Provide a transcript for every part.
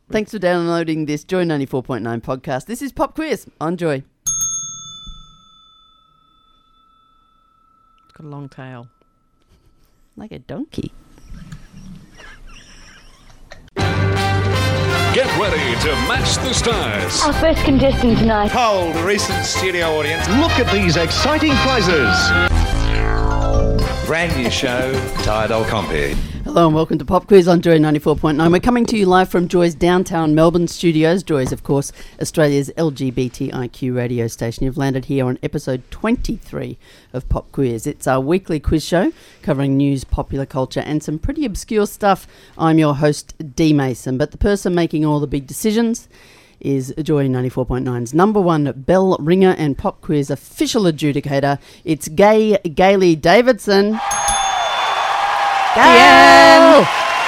Thanks for downloading this Joy 94.9 podcast. This is Pop Quiz on Joy. It's got a long tail. Like a donkey. Get ready to match the stars. Our first contestant tonight. Poll the recent studio audience. Look at these exciting prizes. Brand new show, Tired Old Compy. Hello and welcome to Pop Quiz on Joy 94.9. We're coming to you live from Joy's downtown Melbourne studios. Joy is, of course, Australia's LGBTIQ radio station. You've landed here on episode 23 of Pop Quiz. It's our weekly quiz show covering news, popular culture and some pretty obscure stuff. I'm your host, Dee Mason, but the person making all the big decisions is Joy 94.9's number one bell ringer and Pop Quiz official adjudicator. It's Gailey Davidson. Gail!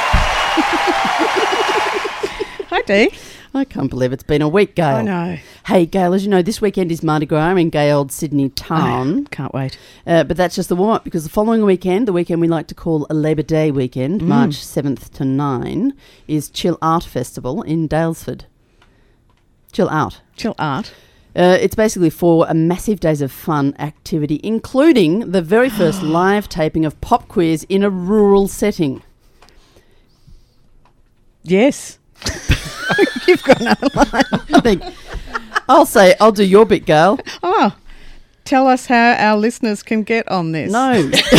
Hi, Dee. I can't believe it's been a week, Gail. I know. Hey, Gail, as you know, this weekend is Mardi Gras in gay old Sydney town. Can't wait. But that's just the warm-up, because the following weekend, the weekend we like to call a Labour Day weekend, March 7th to 9, is Chill Art Festival in Daylesford. Chill Out. Chill Art. It's basically for a massive days of fun activity, including the very first live taping of Pop Quiz in a rural setting. Yes. You've got another line. I think I'll do your bit, Gail. Oh, tell us how our listeners can get on this. No.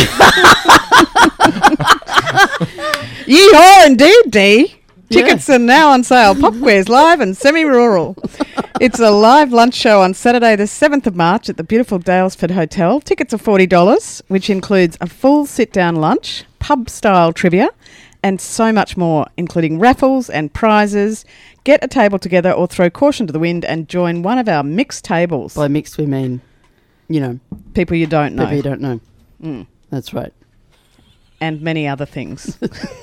Yeehaw indeed, Dee. Tickets are now on sale. Pop Quiz live and semi-rural. It's a live lunch show on Saturday the 7th of March at the beautiful Daylesford Hotel. Tickets are $40, which includes a full sit-down lunch, pub-style trivia, and so much more, including raffles and prizes. Get a table together or throw caution to the wind and join one of our mixed tables. By mixed we mean, People you don't know. people you don't know. That's right. And many other things.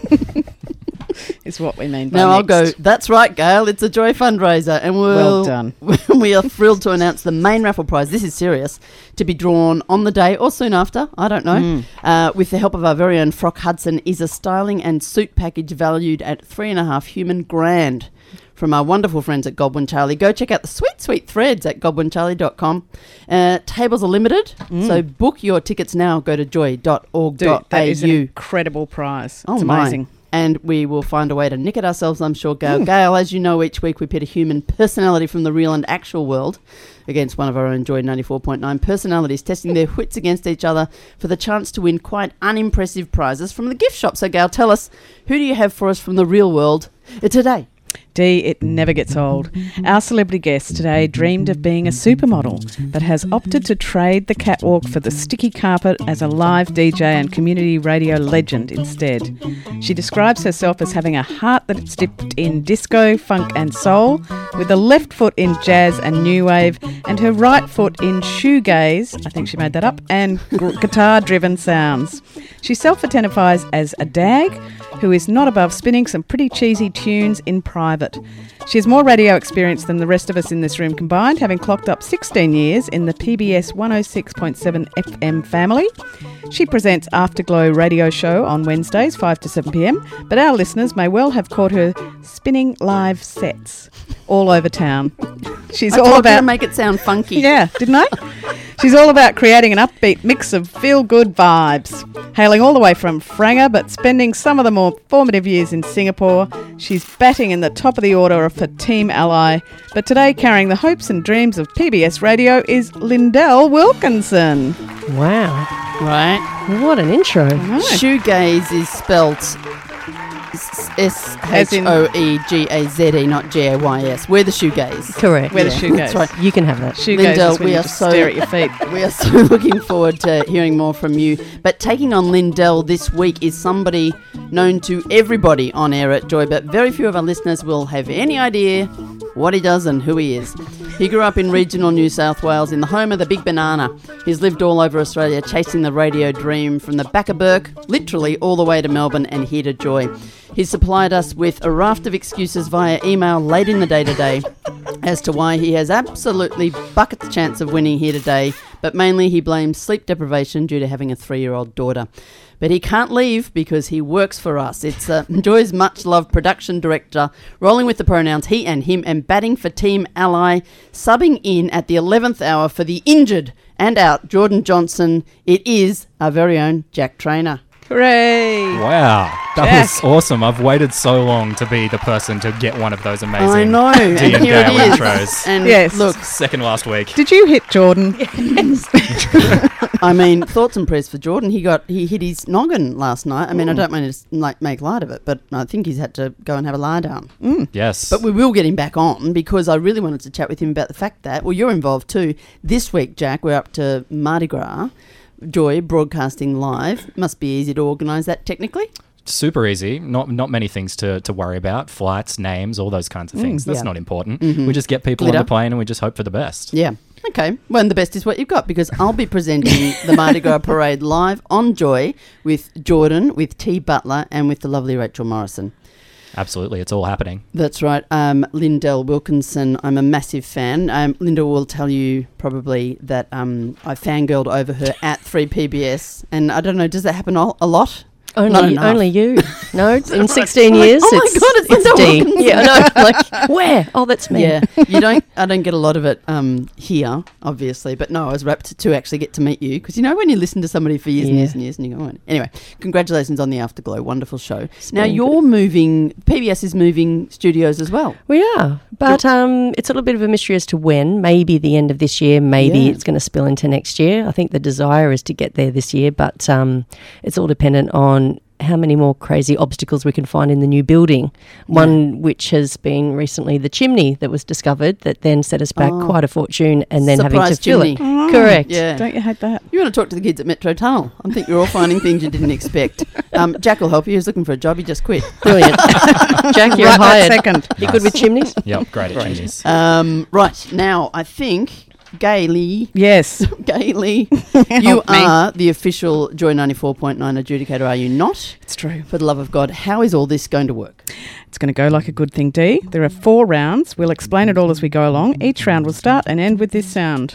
Is what we mean by Now I'll mixed. go, that's right, Gail, it's a Joy fundraiser. And Well done. We are thrilled to announce the main raffle prize, this is serious, to be drawn on the day or soon after, I don't know, with the help of our very own Frock Hudson, is a styling and suit package valued at $3.5 human grand from our wonderful friends at Godwin Charlie. Go check out the sweet, sweet threads at godwincharlie.com. Tables are limited, so book your tickets now. Go to joy.org.au. Dude, that is an incredible prize. Oh, it's my. amazing. And we will find a way to nick it ourselves, I'm sure, Gail. Gail, as you know, each week we pit a human personality from the real and actual world against one of our own Joy 94.9 personalities, testing their wits against each other for the chance to win quite unimpressive prizes from the gift shop. So, Gail, tell us, who do you have for us from the real world today? Dee, it never gets old. Our celebrity guest today dreamed of being a supermodel, but has opted to trade the catwalk for the sticky carpet as a live DJ and community radio legend instead. She describes herself as having a heart that's dipped in disco, funk and soul, with a left foot in jazz and new wave, and her right foot in shoegaze, I think she made that up, and guitar-driven sounds. She self-identifies as a dag, who is not above spinning some pretty cheesy tunes in private. She has more radio experience than the rest of us in this room combined, having clocked up 16 years in the PBS 106.7 FM family. She presents Afterglow radio show on Wednesdays, 5 to 7 p.m, but our listeners may well have caught her spinning live sets all over town. She's all about to make it sound funky. Yeah, didn't I? She's all about creating an upbeat mix of feel-good vibes. Hailing all the way from Franga, but spending some of the more formative years in Singapore, she's batting in the top of the order for Team Ally. But today, carrying the hopes and dreams of PBS Radio is Lindell Wilkinson. Wow. Right? What an intro. Shoegaze is spelt S-H-O-E-G-A-Z-E, not G-A-Y-S. We're the shoegaze. Correct. Where the shoegaze. That's right. You can have that. Shoegaze Lindell, is when we you are just so stare at your feet. We are so looking forward to hearing more from you. But taking on Lindell this week is somebody known to everybody on air at Joy, but very few of our listeners will have any idea what he does and who he is. He grew up in regional New South Wales in the home of the Big Banana. He's lived all over Australia chasing the radio dream from the back of Burke, literally all the way to Melbourne and here to Joy. He supplied us with a raft of excuses via email late in the day today as to why he has absolutely bucket the chance of winning here today, but mainly he blames sleep deprivation due to having a 3-year-old daughter. But he can't leave because he works for us. It's Joy's much-loved production director, rolling with the pronouns he and him, and batting for Team Ally, subbing in at the 11th hour for the injured and out Jordan Johnson. It is our very own Jack Trainer. Hooray! Wow, that was awesome. I've waited so long to be the person to get one of those amazing I know, Dee and and here Gale it is. intros. And Yes. look, Second last week. Did you hit Jordan? I mean, thoughts and prayers for Jordan. He hit his noggin last night. I mean, I don't mean to make light of it, but I think he's had to go and have a lie down. Yes. But we will get him back on because I really wanted to chat with him about the fact that, well, you're involved too. This week, Jack, we're up to Mardi Gras. Joy, broadcasting live. Must be easy to organise that technically. Super easy. Not many things to worry about. Flights, names, all those kinds of things. That's yeah. not important. We just get people on Glitter. the plane and we just hope for the best. Yeah. Okay. Well, and the best is what you've got because I'll be presenting the Mardi Gras Parade live on Joy with Jordan, with T. Butler and with the lovely Rachel Morrison. Absolutely. It's all happening. That's right. Lindell Wilkinson, I'm a massive fan. Linda will tell you probably that I fangirled over her at 3PBS. And I don't know, does that happen a lot? Not enough. Only you. No, in 16 years, oh my God, it's Linda Dee. Wilkinson. Yeah, I know. Like, where? Oh, that's me. Yeah, I don't get a lot of it here, obviously. But no, I was rapt to actually get to meet you because you know when you listen to somebody for years and years and years and you go, oh. Anyway, congratulations on the Afterglow, wonderful show. Now you're moving. PBS is moving studios as well. We are, but it's a little bit of a mystery as to when. Maybe the end of this year. Maybe it's going to spill into next year. I think the desire is to get there this year, but it's all dependent on how many more crazy obstacles we can find in the new building. One which has been recently the chimney that was discovered that then set us back quite a fortune and then having to Surprise fill chimney. it. Correct. Yeah. Don't you hate that? You want to talk to the kids at Metro Tunnel. I think you're all finding things you didn't expect. Jack will help you. He's looking for a job. He just quit. Brilliant. Jack, you're Right that hired. second. You good with chimneys? Yep, great at genius. Right, now I think Gailey, Yes. you Help me. are the official Joy 94.9 adjudicator, are you not? It's true. For the love of God, how is all this going to work? It's going to go like a good thing, Dee. There are 4 rounds. We'll explain it all as we go along. Each round will start and end with this sound.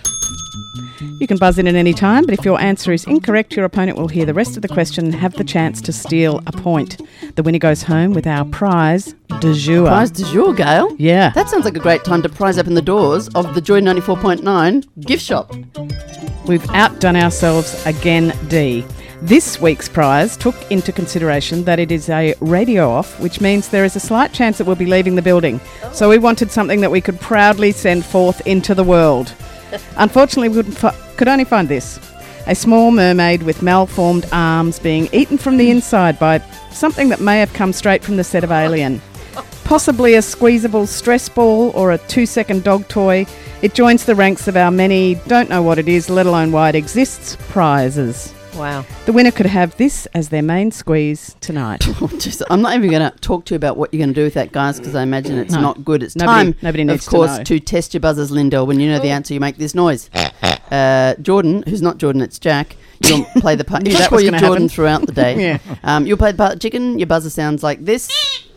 You can buzz in at any time, but if your answer is incorrect, your opponent will hear the rest of the question and have the chance to steal a point. The winner goes home with our prize du jour. Prize du jour, Gail. Yeah. That sounds like a great time to prize open the doors of the Joy 94.9 gift shop. We've outdone ourselves again, Dee. This week's prize took into consideration that it is a radio off, which means there is a slight chance that we'll be leaving the building. So we wanted something that we could proudly send forth into the world. Unfortunately, we could only find this. A small mermaid with malformed arms being eaten from the inside by something that may have come straight from the set of Alien. Possibly a squeezable stress ball or a 2-second dog toy. It joins the ranks of our many don't know what it is, let alone why it exists, prizes. Wow. The winner could have this as their main squeeze tonight. I'm not even going to talk to you about what you're going to do with that, guys, because I imagine it's No. not good. It's Nobody time, needs of course, to know. to test your buzzers, Lindell. When you know the answer, you make this noise. Jordan, who's not Jordan, it's Jack. You'll play the part. Knew You that just was call you gonna Jordan happen. throughout the day. You'll play the part of chicken. Your buzzer sounds like this.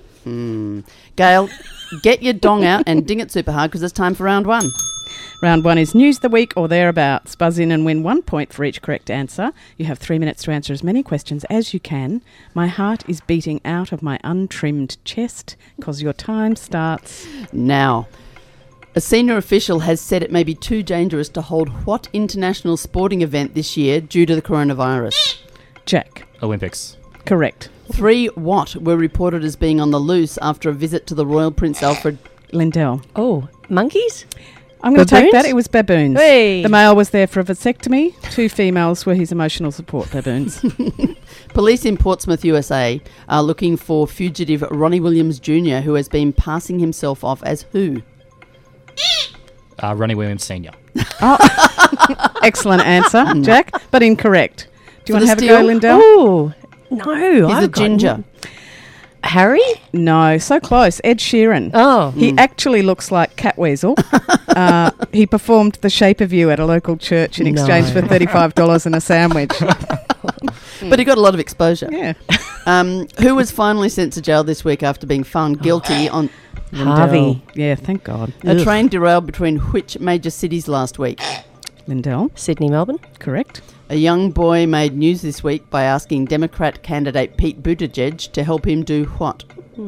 Gail, get your dong out and ding it super hard because it's time for round 1. Round 1 is News the Week or thereabouts. Buzz in and win 1 point for each correct answer. You have 3 minutes to answer as many questions as you can. My heart is beating out of my untrimmed chest because your time starts Now, a senior official has said it may be too dangerous to hold what international sporting event this year due to the coronavirus? Jack. Olympics. Correct. 3 what were reported as being on the loose after a visit to the Royal Prince Alfred? Lindell. Oh, monkeys? I'm going to take Baboons? that. It was baboons. Hey. The male was there for a vasectomy. 2 females were his emotional support baboons. Police in Portsmouth, USA are looking for fugitive Ronnie Williams Jr., who has been passing himself off as who? Ronnie Williams Sr. Excellent answer, Jack, but incorrect. Do you For want to the have a go, steal? Lindell? Oh, no. He's I've a got ginger. Harry? No, so close. Ed Sheeran. Oh. He actually looks like Catweasel. He performed The Shape of You at a local church in exchange for $35 and a sandwich. But he got a lot of exposure. Yeah. Who was finally sent to jail this week after being found guilty on Harvey. Yeah, thank God. a train derailed between which major cities last week? Lindell. Sydney, Melbourne. Correct. A young boy made news this week by asking Democrat candidate Pete Buttigieg to help him do what?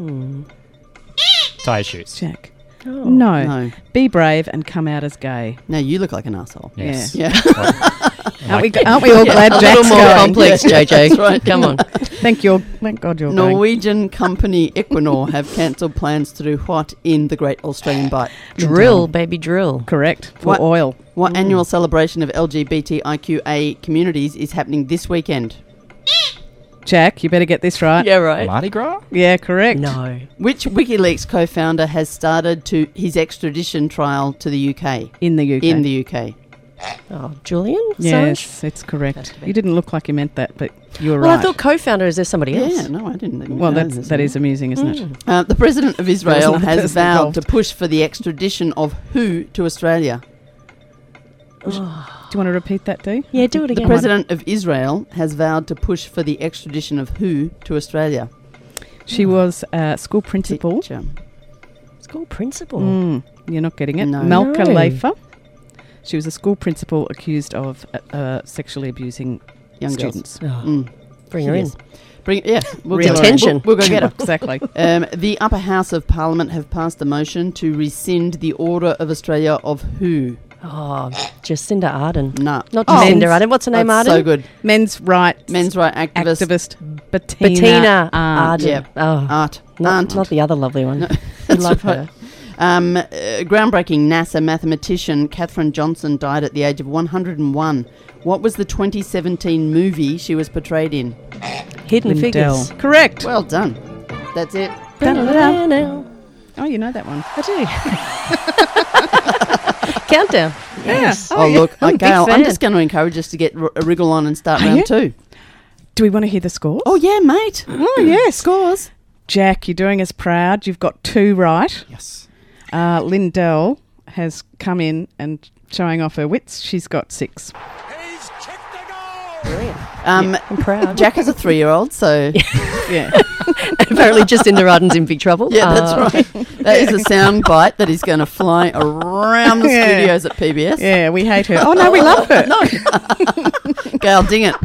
Tie his shoes. Jack. Oh. No. No. Be brave and come out as gay. No, you look like an asshole. Yes. Yeah. Aren't we all glad A Jack's little more going? complex, JJ. That's right. Come on. Thank God you're going. Norwegian company Equinor have cancelled plans to do what in the Great Australian Bight? Drill, baby, drill. Correct. For What? oil. What annual celebration of LGBTIQA communities is happening this weekend? Jack, you better get this right. Yeah, right. Mardi Gras? Yeah, correct. No. Which WikiLeaks co-founder has started to his extradition trial to the UK? In the UK. In the UK. Oh, Julian? Assange? Yes, it's Has correct. to be. You didn't look like you meant that, but you were Well, right. I thought co-founder. Is there somebody else? Yeah, no, I didn't. Even Well, know that is amusing, isn't it? The President of Israel another has person vowed involved. to push for the extradition of who to Australia? Do you want to repeat that, Dee? Yeah, do it The again. President of Israel has vowed to push for the extradition of who to Australia? She was a school principal. Teacher. School principal. You're not getting it. No. Malka No. Leifer. She was a school principal accused of sexually abusing Young students. Oh, Mm. bring her in. Yes. We'll Really? get her. Detention. We'll go get her. Exactly. The Upper House of Parliament have passed a motion to rescind the Order of Australia of who? Oh, Jacinda Ardern. Nah. Not Oh. Jacinda Ardern. What's her name, That's Ardern? so good. Men's rights Men's right activist. activist Bettina, Bettina Arndt. Ardern. Yeah. Oh, Art. not the other lovely one. I That's love right. her. Groundbreaking NASA mathematician Katherine Johnson died at the age of 101. What was the 2017 movie she was portrayed in? Hidden Lindell. Figures. Correct. Well done. That's it. Da-da-da-da. Oh, you know that one. I do. Countdown. Yes. Oh, look, I'm a big Gail, I'm fan. just going to encourage us to get a wriggle on and start Are round you? 2. Do we want to hear the scores? Oh, yeah, mate. Oh, yes. Scores. Jack, you're doing us proud. You've got 2 right. Yes. Lindell has come in and showing off her wits. She's got 6. I'm proud. Jack is a 3-year-old, so Yeah. Apparently Jacinda Ardern's in big trouble. yeah, that's right. That is a sound bite that is going to fly around the Yeah. studios at PBS. Yeah, we hate her. Oh, no, we love her. Gail, ding it.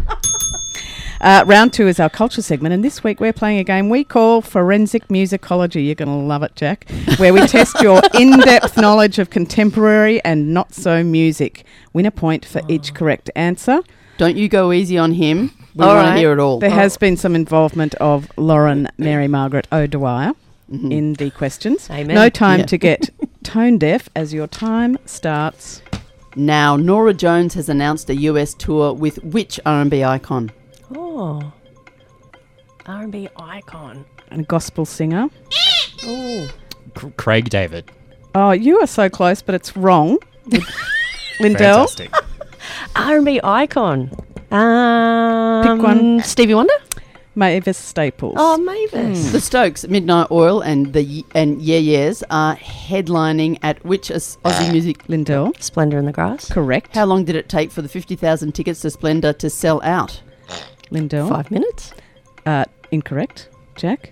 Round 2 is our culture segment, and this week we're playing a game we call Forensic Musicology. You're going to love it, Jack, where we test your in-depth knowledge of contemporary and not-so music. Win a point for each correct answer. Don't you go easy on him. We All want right. to hear it all. There has been some involvement of Lauren Mary Margaret O'Dwyer in the questions. Amen. No time Yeah. to get tone deaf as your time starts. Now, Norah Jones has announced a US tour with which R&B icon? Oh. R&B icon. And a gospel singer. Oh. Craig David. Oh, you are so close, but it's wrong. Lindell. Fantastic. R&B icon. Pick one. Stevie Wonder? Mavis Staples. Oh, Mavis. The Stokes, Midnight Oil, and Yeah Yeahs are headlining at which Aussie music? Lindell. Splendor in the Grass. Correct. How long did it take for the 50,000 tickets to Splendour to sell out? Lindell. 5 minutes. Incorrect. Jack.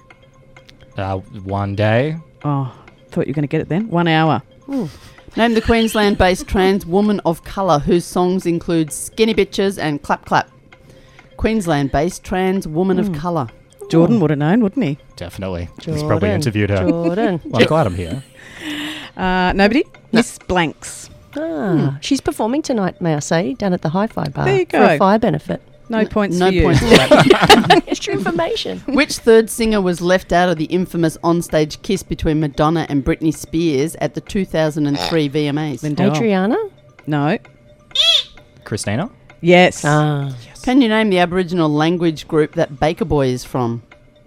1 day. Oh, thought you were going to get it then. 1 hour. Name the Queensland-based trans woman of colour whose songs include Skinny Bitches and Clap Clap. Queensland-based trans woman of colour. Jordan would have known, wouldn't he? Definitely. He's probably interviewed her. Jordan. Well, I'm glad I'm here. Nobody? Miss Blanks. She's performing tonight, may I say, down at the Hi-Fi Bar. There you For go. a fire benefit. No points No for you. points for that. Extra information. Which third singer was left out of the infamous onstage kiss between Madonna and Britney Spears at the 2003 VMAs? Lindell. Adriana? No. Christina? Yes. Can you name the Aboriginal language group that Baker Boy is from?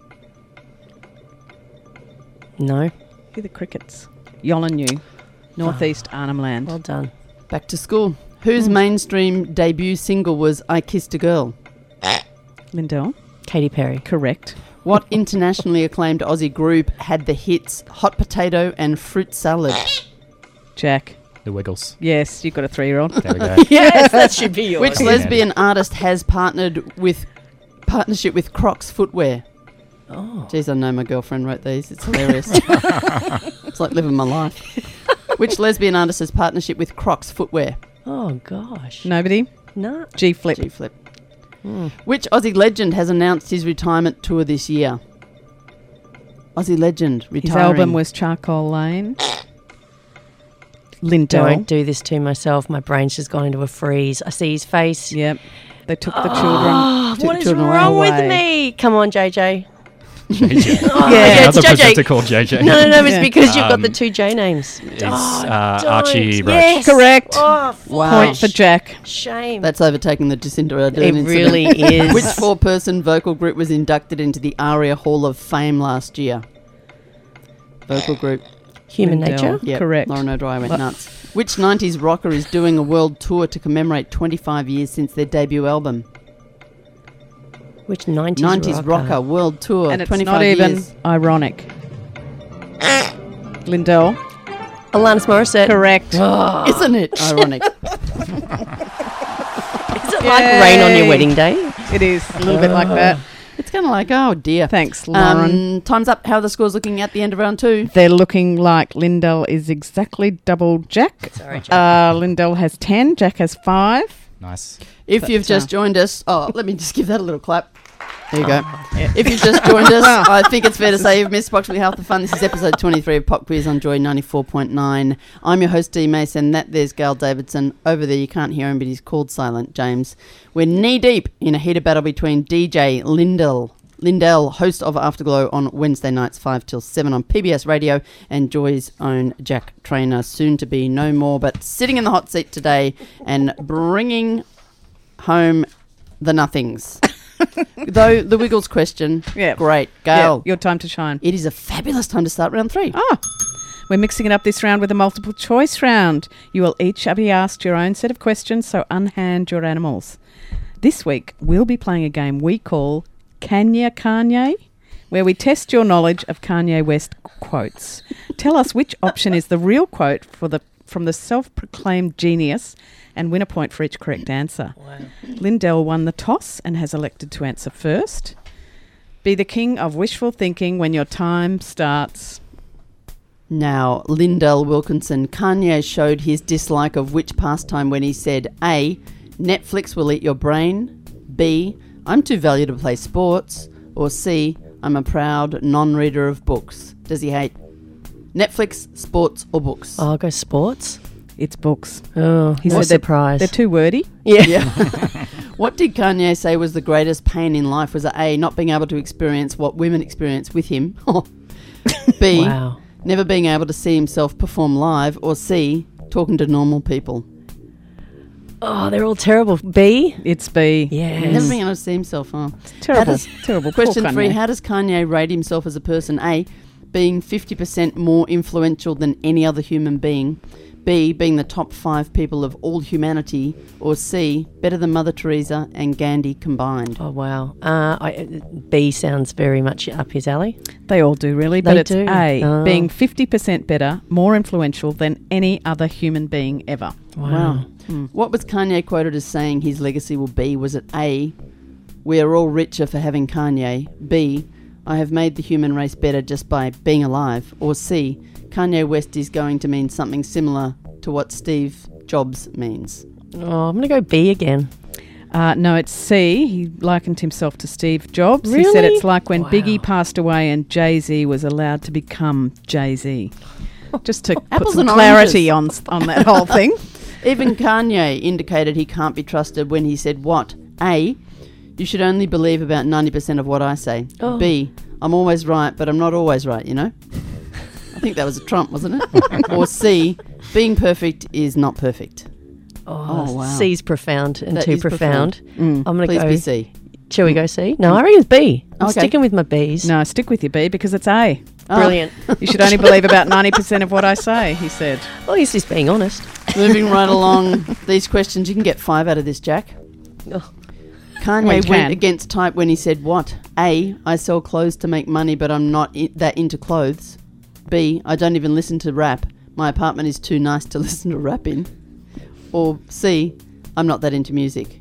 No. Who are the Crickets? Yolngu. Northeast Arnhem Land. Well done. Back to school. Whose mainstream debut single was I Kissed a Girl? Lindell. Katy Perry. Correct. What internationally acclaimed Aussie group had the hits Hot Potato and Fruit Salad? Jack. The Wiggles. Yes, you've got a 3-year-old. There we go. Yes, that should be yours. Which lesbian artist has partnership with Crocs footwear? Oh. Jeez, I know my girlfriend wrote these. It's hilarious. It's like living my life. Which lesbian artist has partnership with Crocs footwear? Oh, gosh. Nobody? No. G-Flip. G-Flip. Which Aussie legend has announced his retirement tour this year? Aussie legend retiring. His album was Charcoal Lane. Lindell. Don't do this to myself. My brain's just gone into a freeze. I see his face. Yep. They took the children. Oh, what is children wrong with away. me? Come on, JJ. JJ. Yeah, it's Another JJ. presenter called JJ. No, it's Yeah. because you've got the two J names. It's Archie Roach. Yes. Correct. Oh, Wow. Point for Jack. shame. That's overtaking the Jacinda Ardern It incident. really is. Which four-person vocal group was inducted into the ARIA Hall of Fame last year? Vocal group. Human Lindell. nature? Yep. Correct. Lauren O'Dwyer went nuts. Which 90s rocker is doing a world tour to commemorate 25 years since their debut album? Which 90s, 90s rocker world tour, And it's 25 not even years. ironic. Lindell. Alanis Morissette. Correct. Isn't it ironic? Is it like rain on your Yay. wedding day? It is a little bit like that. It's kind of like, oh dear. Thanks, Lauren. Time's up. How are the scores looking at the end of round 2? They're looking like Lindell is exactly double Jack. Sorry, Jack. Lindell has 10. Jack has 5. Nice. If But, you've just joined us, let me just give that a little clap. There you go. Oh. If you've just joined us, I think it's fair to say you've missed approximately half the fun. This is episode 23 of Pop Quiz on Joy 94.9. I'm your host, Dee Mason. There's Gail Davidson. Over there, you can't hear him, but he's called silent, James. We're knee-deep in a heated battle between DJ Lindell, host of Afterglow on Wednesday nights 5 till 7 on PBS Radio, and Joy's own Jack Trainer, soon to be no more, but sitting in the hot seat today and bringing home the nothings. Though the Wiggles question, Yeah. great. Gail, Your time to shine. it is a fabulous time to start round 3. We're mixing it up this round with a multiple choice round. You will each be asked your own set of questions, so unhand your animals. This week, we'll be playing a game we call Kanye, where we test your knowledge of Kanye West quotes. Tell us which option is the real quote from the self-proclaimed genius and win a point for each correct answer. Wow. Lindell won the toss and has elected to answer first. Be the king of wishful thinking when your time starts. Now, Lindell Wilkinson, Kanye showed his dislike of which pastime when he said, A, Netflix will eat your brain, B, I'm too valuable to play sports, or C, I'm a proud non-reader of books. Does he hate Netflix, sports, or books? I'll go sports. It's books. Oh, He what a said surprise. They're too wordy. Yeah. What did Kanye say was the greatest pain in life? Was it A, not being able to experience what women experience with him? B, Wow. never being able to see himself perform live? Or C, talking to normal people? Oh, they're all terrible. B? It's B. Yes. Never being able to see himself, huh? Terrible. does- Terrible. Poor Question 3, Kanye. how does Kanye rate himself as a person? A, being 50% more influential than any other human being. B, being the top 5 people of all humanity. Or C, better than Mother Teresa and Gandhi combined. Oh, wow. B sounds very much up his alley. They all do, really. They But it's do. A, Oh. being 50% better, more influential than any other human being ever. Wow. What was Kanye quoted as saying his legacy will be? Was it A, we are all richer for having Kanye? B, I have made the human race better just by being alive? Or C, Kanye West is going to mean something similar to what Steve Jobs means? Oh, I'm going to go B again. No, it's C. He likened himself to Steve Jobs. Really? He said it's like when Wow. Biggie passed away and Jay-Z was allowed to become Jay-Z. Just to put Apples some and clarity on that whole thing. Even Kanye indicated he can't be trusted when he said what? A, you should only believe about 90% of what I say. Oh. B, I'm always right, but I'm not always right, you know? I think that was a Trump, wasn't it? Or C, being perfect is not perfect. Oh, wow. C's profound and That too is profound. I'm going to Please go be C. Shall we go C? No, I reckon it's B. I'm Okay. sticking with my B's. No, stick with your B because it's A. Brilliant. You should only believe about 90% of what I say, he said. Well, he's just being honest. Moving right along these questions, you can get 5 out of this, Jack. Oh. Kanye Well, you went can. against type when he said what? A, I sell clothes to make money, but I'm not that into clothes. B, I don't even listen to rap. My apartment is too nice to listen to rap in. Or C, I'm not that into music.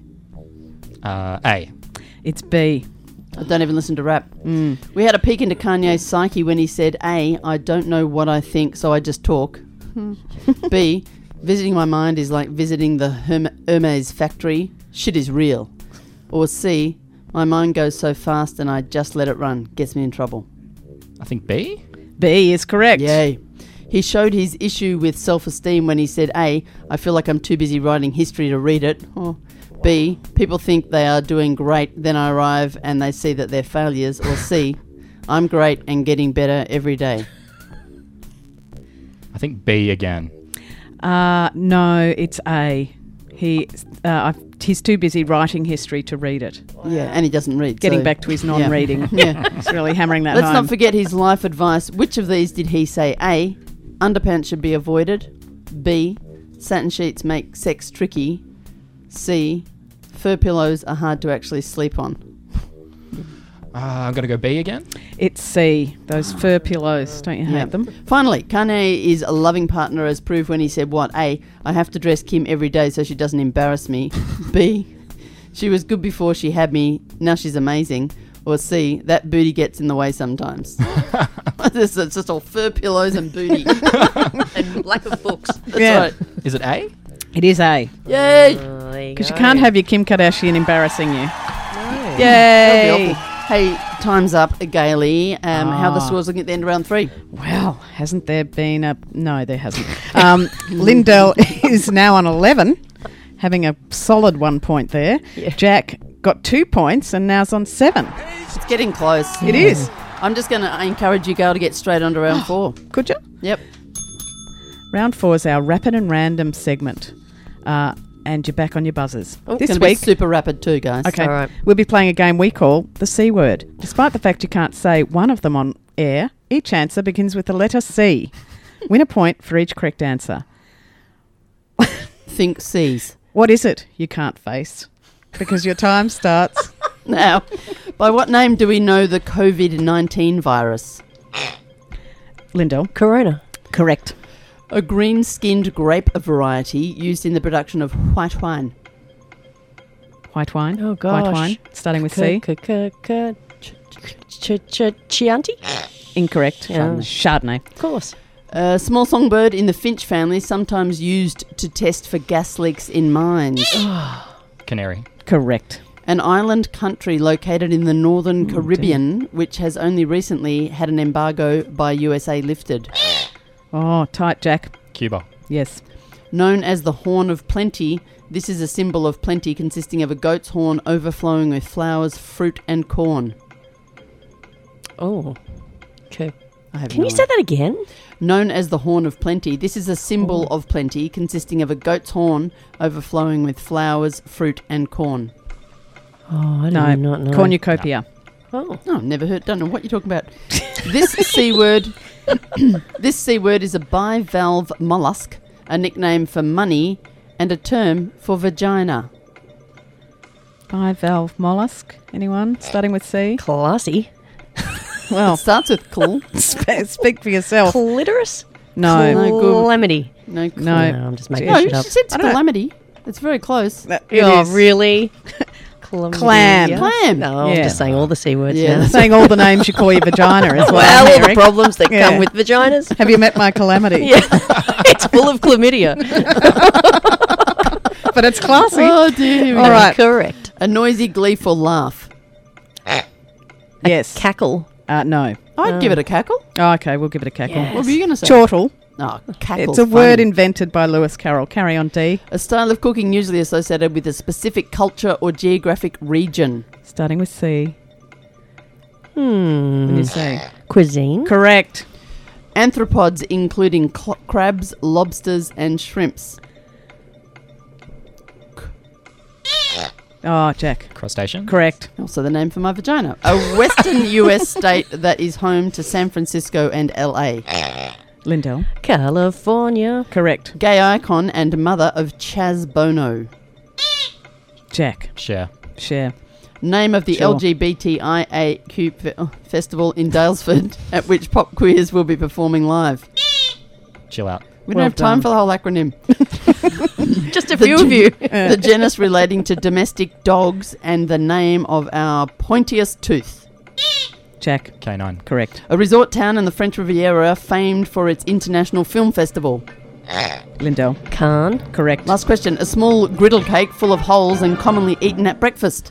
A. It's B. I don't even listen to rap. We had a peek into Kanye's psyche when he said, A, I don't know what I think, so I just talk. B, Visiting my mind is like visiting the Hermes factory. Shit is real. Or C, my mind goes so fast and I just let it run. Gets me in trouble. I think B. B is correct. Yay. He showed his issue with self-esteem when he said A, I feel like I'm too busy writing history to read it. Or B, people think they are doing great, then I arrive and they see that they're failures. Or C, I'm great and getting better every day. I think B again. No, it's A. He's too busy writing history to read it. Yeah, and he doesn't read. Getting so- back to his non-reading. Yeah. He's really hammering that Let's home. not forget his life advice. Which of these did he say? A, underpants should be avoided. B, satin sheets make sex tricky. C, fur pillows are hard to actually sleep on. I'm going to go B again. It's C. Those fur pillows. Don't you hate them? Finally, Kanye is a loving partner as proved when he said what? A, I have to dress Kim every day so she doesn't embarrass me. B, she was good before she had me, now she's amazing. Or C, that booty gets in the way sometimes. It's just all fur pillows and booty. And lack of books. That's Yeah. right. Is it A? It is A. Yay! Because you can't have your Kim Kardashian embarrassing you. That'd Yay! be awful. Hey, time's up, Gailey. How are the scores looking at the end of round 3? Well, hasn't there been a... No, there hasn't. Lindell is now on 11, having a solid 1 point there. Yeah. Jack got 2 points and now's on 7. It's getting close. It is. I'm just going to encourage you, Gail, to get straight on to round 4. Could you? Yep. Round 4 is our rapid and random segment. And you're back on your buzzers. It's This gonna be week... super rapid too, guys. Okay, All right. we'll be playing a game we call the C word. Despite the fact you can't say one of them on air, each answer begins with the letter C. Win a point for each correct answer. Think C's. What is it you can't face? Because your time starts... Now, by what name do we know the COVID-19 virus? Lindell. Corona. Correct. A green-skinned grape variety used in the production of white wine. White wine. Oh, gosh. White wine, starting with C. Chianti? Incorrect. Yeah. Chardonnay. Of course. A small songbird in the finch family, sometimes used to test for gas leaks in mines. Canary. Correct. An island country located in the northern Caribbean, which has only recently had an embargo by USA lifted. Oh, tight, Jack. Cuba. Yes. Known as the Horn of Plenty, this is a symbol of plenty consisting of a goat's horn overflowing with flowers, fruit and corn. Oh. Okay. I have Can no you say idea. that again? Known as the Horn of Plenty, this is a symbol of plenty consisting of a goat's horn overflowing with flowers, fruit and corn. Oh, I No. do not know. Cornucopia. Oh. Oh, never heard, don't know what you're talking about. This C word, this C word is a bivalve mollusk, a nickname for money, and a term for vagina. Bivalve mollusk. Anyone? Starting with C. Classy. Well, It starts with cool. speak for yourself. Clitoris? No. No good. Calamity. No, cool. No. I'm just making No, shit she up. said I don't know. calamity. It's very close. It Oh, is. really? Clam. Clam. No, I'm Yeah. just saying all the C words Yeah. now. Saying all the names you call your vagina as well. Well, all the Eric. problems that Yeah. come with vaginas. Have you met my calamity? Yeah. It's full of chlamydia. But it's classy. Oh dear. Here we All go. right. Correct. A noisy, gleeful laugh. Yes. Cackle. No. I'd give it a cackle. Oh, okay, we'll give it a cackle. Yes. What were you going to say? Chortle. Oh, cackle. It's a word invented by Lewis Carroll. Carry on, D. A style of cooking usually associated with a specific culture or geographic region. Starting with C. When you say. Cuisine. Correct. Arthropods including crabs, lobsters and shrimps. Oh, Jack. Crustacean. Correct. Also the name for my vagina. A western US state that is home to San Francisco and LA. Lindell. California. Correct. Gay icon and mother of Chaz Bono. Jack. Share. Share. Name of the Sure. LGBTIAQ festival in Dalesford at which pop queers will be performing live. Chill out. We don't Well have time done. for the whole acronym. Just a few of you. The genus relating to domestic dogs and the name of our pointiest tooth. Jack. K9. Correct. A resort town in the French Riviera famed for its international film festival. Lindell. Can't. Correct. Last question. A small griddle cake full of holes and commonly eaten at breakfast.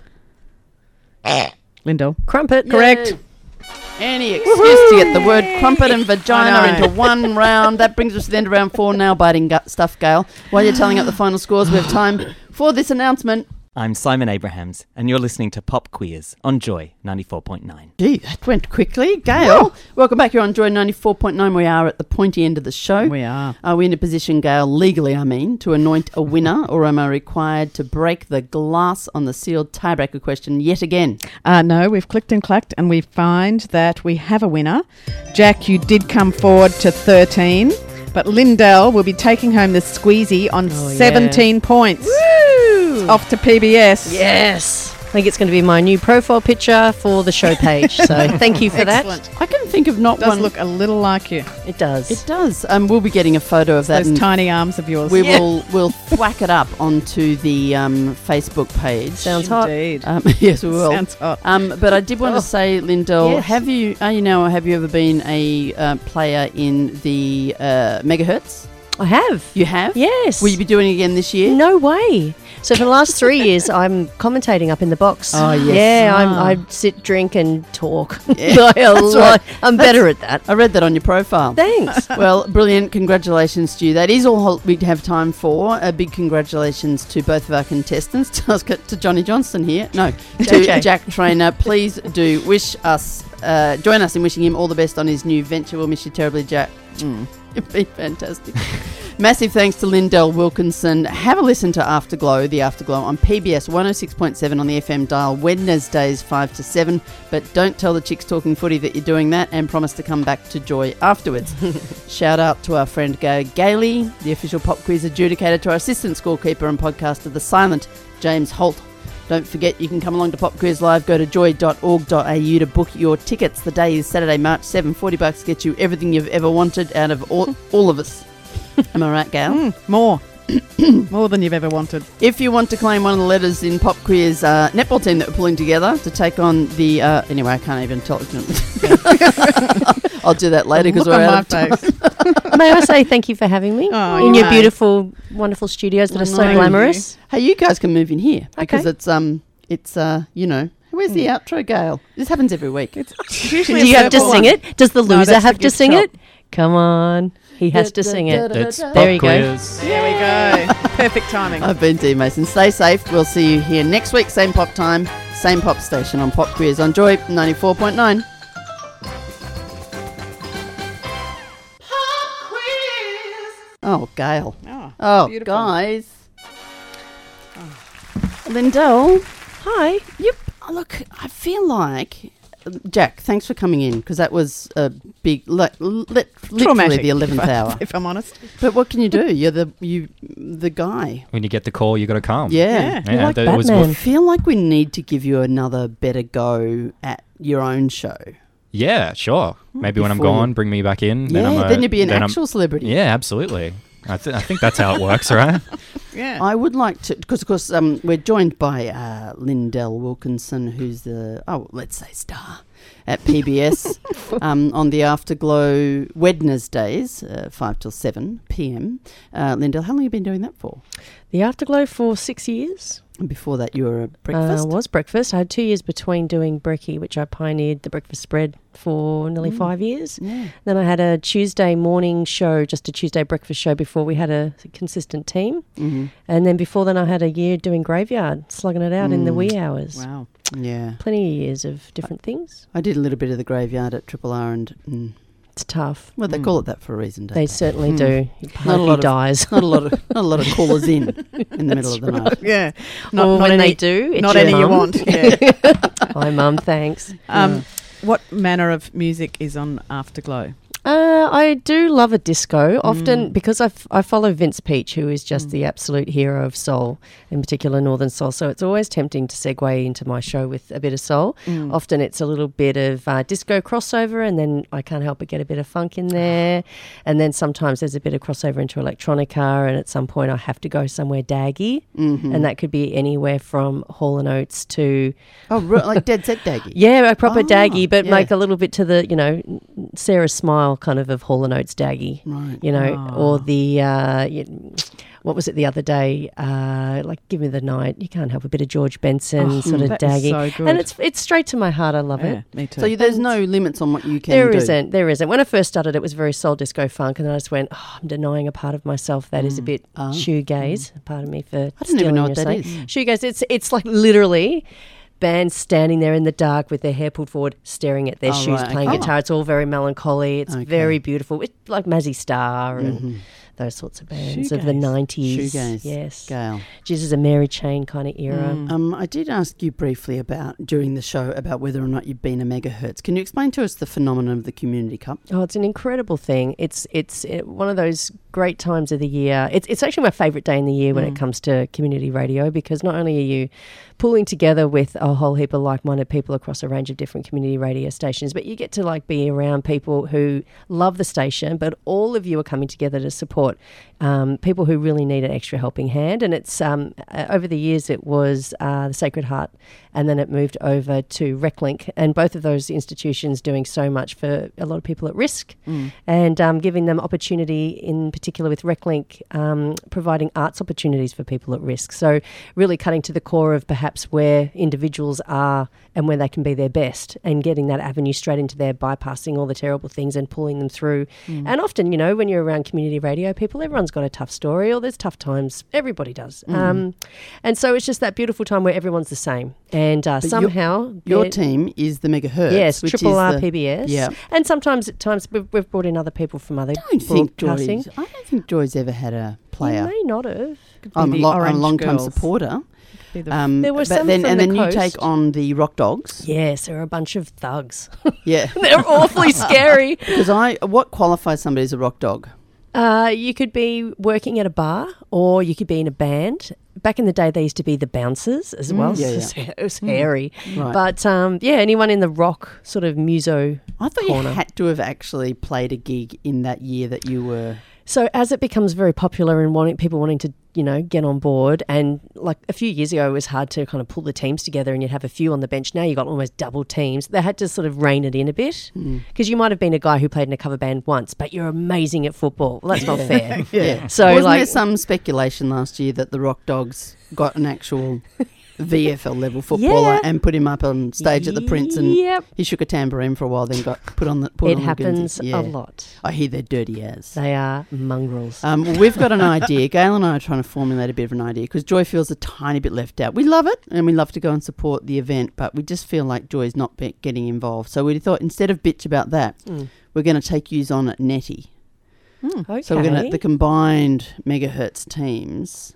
Lindell. Crumpet. Correct. Yay. Any excuse to get the word crumpet and vagina I know. into one round. That brings us to the end of round 4. Now biting stuff, Gail. While you're telling up the final scores, we have time for this announcement. I'm Simon Abrahams, and you're listening to Pop Quiz on Joy 94.9. Gee, that went quickly. Gail, welcome back here on Joy 94.9. We are at the pointy end of the show. We are. Are we in a position, Gail, legally, to anoint a winner, or am I required to break the glass on the sealed tiebreaker question yet again? No, we've clicked and clacked and we find that we have a winner. Jack, you did come forward to 13, but Lindell will be taking home the squeezy on 17 points. Woo! Off to PBS. Yes. I think it's going to be my new profile picture for the show page. So thank you for Excellent. I can think of not Does one. look a little like you. that. It does. It does. We'll be getting a photo of that. Those and tiny arms of yours. we'll thwack it up onto the Facebook page. Sounds hot. Indeed. Yes, we will. Sounds hot. But I did want to say, Lindell, Yes. have you ever been a player in the Megahertz? I have. You have? Yes. Will you be doing it again this year? No way. So for the last 3 years, I'm commentating up in the box. Oh, yes. Yeah, Ah. I sit, drink, and talk. Yeah, that's right. I'm better at that. I read that on your profile. Thanks. Well, brilliant. Congratulations to you. That is all we have time for. A big congratulations to both of our contestants. To Johnny Johnston here. No, to Okay. Jack Trainer. Please do join us in wishing him all the best on his new venture. We'll miss you terribly, Jack. It'd be fantastic. Massive thanks to Lindell Wilkinson. Have a listen to Afterglow, The Afterglow, on PBS 106.7 on the FM dial, Wednesdays 5 to 7. But don't tell the Chicks Talking Footy that you're doing that, and promise to come back to Joy afterwards. Shout out to our friend Gailey, the official pop quiz adjudicator, to our assistant scorekeeper and podcaster, The Silent, James Holt. Don't forget, you can come along to Pop Quiz Live. Go to joy.org.au to book your tickets. The day is Saturday, March 7. $40 gets you everything you've ever wanted out of all of us. Am I right, Gail? More. More than you've ever wanted. If you want to claim one of the letters in Pop Quiz netball team that we're pulling together to take on the... anyway, I can't even tell. I'll do that later because Look we're on out my of time. face. May I say thank you for having me Oh, in you your may. beautiful, wonderful studios that are so Thank you. glamorous. Hey, you guys can move in here because Okay. it's where's the outro, Gail? This happens every week. Do you have to sing it? Does the No, loser that's the have to gift sing shop. it? Come on. He has to sing it. It's There Pop you go. Quiz. There we go. Perfect timing. I've been Dee Mason. Stay safe. We'll see you here next week. Same pop time, same pop station on Pop Quiz on Joy 94.9. Oh, Gail. Oh, beautiful. guys. Lindell. Hi. Yep. Look, I feel like... Jack, thanks for coming in, because that was a big... literally Traumatic, the 11th hour. if I'm honest. But what can you do? You're the guy. When you get the call, you got to come. Yeah. You're like that was Batman. I feel like we need to give you another better go at your own show. Yeah, sure. Maybe when I'm Before you- gone, bring me back in. Yeah, then you'd be an then I'm- actual celebrity. Yeah, absolutely. I think that's how it works, right? Yeah. I would like to, because of course we're joined by Lindell Wilkinson, who's the, let's say star at PBS on the Afterglow Wednesdays, 5 till 7 p.m. Lindell, how long have you been doing that for? The Afterglow for 6 years. And before that, you were a breakfast? Was breakfast. I had 2 years between doing brekkie, which I pioneered the breakfast spread for nearly 5 years. Yeah. Then I had a Tuesday morning show, just a Tuesday breakfast show before we had a consistent team. Mm-hmm. And then before then I had a year doing graveyard, slugging it out in the wee hours. Wow. Yeah. Plenty of years of different things. I did a little bit of the graveyard at Triple R and... It's tough. well, they call it that for a reason, don't They certainly do. He Not a lot of- dies. Not a lot of callers in the middle of the night. Yeah. Or when any, they do, it's not your any you mum. want. Yeah. Hi, Mum, thanks. What manner of music is on Afterglow? I do love a disco, often because I follow Vince Peach, who is just the absolute hero of soul, in particular Northern Soul. So it's always tempting to segue into my show with a bit of soul. Often it's a little bit of disco crossover, and then I can't help but get a bit of funk in there. And then sometimes there's a bit of crossover into electronica, and at some point I have to go somewhere daggy, and that could be anywhere from Hall & Oates to... Oh, like Dead Set Daggy? Yeah, a proper daggy, but yeah. make a little bit to the, Sarah Smile style kind of Hall & Oates Daggy, Right. you know, or the, what was it the other day? Like Give Me the Night. You can't help a bit of George Benson sort of that is Daggy. so good. And it's straight to my heart. I love Yeah, it. me too. So there's no limits on what you can There do. isn't. When I first started, it was very soul disco funk, and then I just went, I'm denying a part of myself that is a bit shoegaze. Pardon me for I didn't even know what that stealing is. your saying. Shoegaze. It's like literally bands standing there in the dark with their hair pulled forward, staring at their Oh, shoes, right, playing okay. guitar. It's all very melancholy. It's Okay. very beautiful. It's like Mazzy Star and those sorts of bands of the Shoegaze. 90s. Shoegaze. Yes. Gail. Jesus and Mary Chain kind of era. I did ask you briefly during the show about whether or not you've been a megahertz. Can you explain to us the phenomenon of the Community Cup? Oh, it's an incredible thing. It's one of those great times of the year. It's actually my favourite day in the year when it comes to community radio, because not only are you pulling together with a whole heap of like-minded people across a range of different community radio stations, but you get to like be around people who love the station, but all of you are coming together to support people who really need an extra helping hand. And it's over the years it was the Sacred Heart, and then it moved over to RecLink, and both of those institutions doing so much for a lot of people at risk, and giving them opportunity, in particular with RecLink, providing arts opportunities for people at risk. So really cutting to the core of perhaps where individuals are and where they can be their best, and getting that avenue straight into there, bypassing all the terrible things and pulling them through. And often, you know, when you're around community radio people, everyone's got a tough story, or there's tough times. Everybody does. And so it's just that beautiful time where everyone's the same. And somehow... Your team is the megahertz. Yes, which Triple is R the- PBS. Yeah. And sometimes at times we've brought in other people from other I don't broadcasting. think Joy's ever had a You player. may not have. I'm the a Orange long-time Girls. supporter. Be the- There were but some then, from and the then coast. you take on the Rock Dogs. Yes, there are a bunch of thugs. Yeah. They're awfully scary. Because what qualifies somebody as a rock dog? You could be working at a bar, or you could be in a band. Back in the day, they used to be the bouncers as well. Yeah, It was hairy. Right. But, anyone in the rock sort of muso I thought corner. you had to have actually played a gig in that year that you were... So as it becomes very popular and people wanting to, you know, get on board, and like a few years ago it was hard to kind of pull the teams together and you'd have a few on the bench. Now you've got almost double teams. They had to sort of rein it in a bit, because you might have been a guy who played in a cover band once, but you're amazing at football. Well, that's not fair. Yeah. So Wasn't like there some speculation last year that the Rock Dogs got an actual VFL level footballer Yeah. and put him up on stage at the Prince, and Yep. he shook a tambourine for a while, then got put on the put It on the happens Guernsey. Yeah. a lot. I hear they're dirty as. They are mongrels. Well, we've got an idea. Gail and I are trying to formulate a bit of an idea, because Joy feels a tiny bit left out. We love it and we love to go and support the event, but we just feel like Joy's not getting involved. So we thought, instead of bitch about that, we're going to take yous on at Netty. Okay. So we're going to the combined megahertz teams,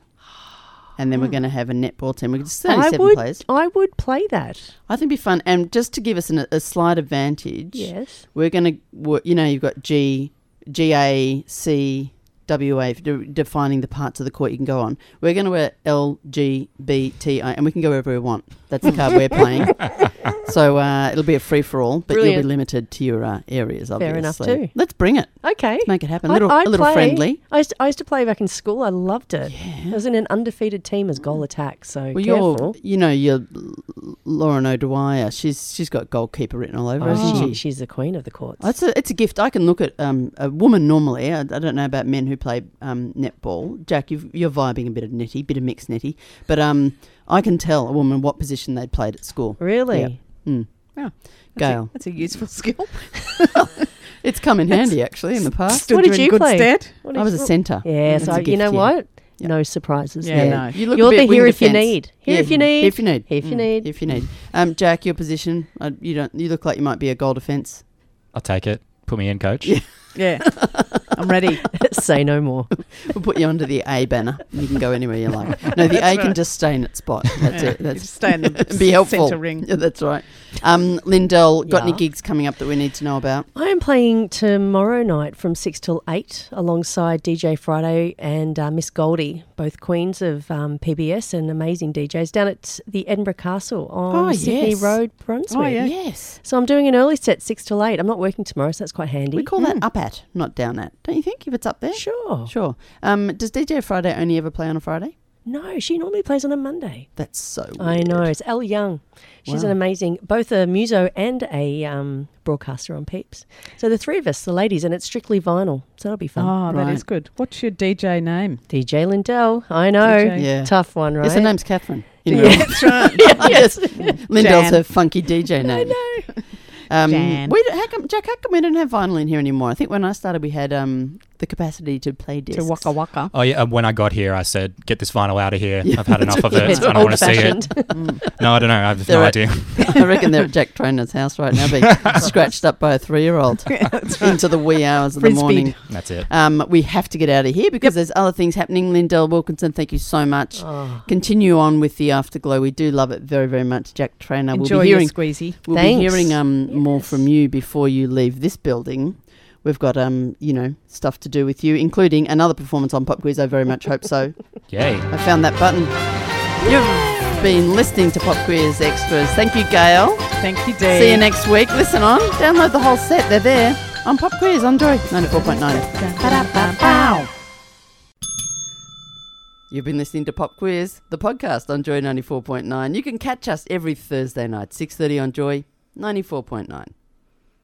and then we're going to have a netball team. We're just only seven players. I would play that. I think it'd be fun. And just to give us a slight advantage, Yes. we're going to, you've got G, A, C, W, A, defining the parts of the court you can go on. We're going to wear L, G, B, T, I, and we can go wherever we want. That's the card we're playing. So it'll be a free-for-all, but you'll Brilliant. be limited to your areas, obviously. Fair enough too. Let's bring it. Okay. Let's make it happen. I'd A little play. friendly. I used to play back in school. I loved it. I was in an undefeated team as goal attack, so Well, careful. you're Lauren O'Dwyer. She's got goalkeeper written all over her, hasn't she? She's the queen of the courts. It's a gift. I can look at a woman normally. I don't know about men who play netball. Jack, you're vibing a bit of netty, bit of mixed netty. But I can tell a woman what position they'd played at school. Really? Yeah. Oh, Gail. That's a useful skill. It's come in handy, actually, in the past. Stood What did in you good play? stead. What did I was you- a centre. Yeah, That's so a you gift, know yeah. what? Yeah. No surprises Yeah, there. no. You look You're a bit the wing here if you defence. need. Here Yeah. if you need. Here if you need. Here if you need. If you need. Jack, your position. You look like you might be a goal defence. I'll take it. Put me in, coach. Yeah. Yeah. I'm ready. Say no more. We'll put you under the A banner. You can go anywhere you like. No, the A can just stay in its spot. That's it. That's Just stay in the be helpful. centre ring. Yeah, that's right. Lindell, got any Yeah. gigs coming up that we need to know about? I am playing tomorrow night from 6 till 8 alongside DJ Friday and Miss Goldie, both queens of PBS and amazing DJs, down at the Edinburgh Castle on Sydney yes. Road, Brunswick. Oh, yeah. Yes. So I'm doing an early set 6 till 8. I'm not working tomorrow, so that's quite handy. We call that up at, not down at. Don't you think, if it's up there? Sure. Sure. Does DJ Friday only ever play on a Friday? No, she normally plays on a Monday. That's so weird. I know. It's Elle Young. She's an amazing, both a muso and a broadcaster on Peeps. So the three of us, the ladies, and it's strictly vinyl. So that'll be fun. Oh, that Right. is good. What's your DJ name? DJ Lindell. I know. DJ. Yeah. Tough one, right? Yes, her name's Catherine. Yeah, that's right. Yes. Lindell's Jan. her funky DJ name. I know. Jan. How come we don't have vinyl in here anymore? I think when I started, we had the capacity to play discs. To Waka Waka. Oh yeah, when I got here, I said, "Get this vinyl out of here. Yeah. I've had enough of it. It's I don't want to see it." old-fashioned. No, I don't know. I have They're no at- idea. I reckon they're at Jack Trainer's house right now, being scratched up by a 3-year-old into the wee hours of the Frisbeed. morning. That's it. We have to get out of here because there's other things happening. Lindell Wilkinson, thank you so much. Oh, Continue on with the Afterglow. We do love it very, very much. Jack Trainer. Enjoy we'll be your hearing, squeezy. we'll Thanks. be hearing more from you before you leave this building. We've got stuff to do with you, including another performance on Pop Quiz. I very much hope so. Yay. I found that button. You've been listening to Pop Quiz Extras. Thank you, Gail. Thank you, Dee. See you next week. Listen on. Download the whole set. They're there on Pop Quiz on Joy 94.9. You've been listening to Pop Quiz, the podcast on Joy 94.9. You can catch us every Thursday night, 6:30 on Joy 94.9.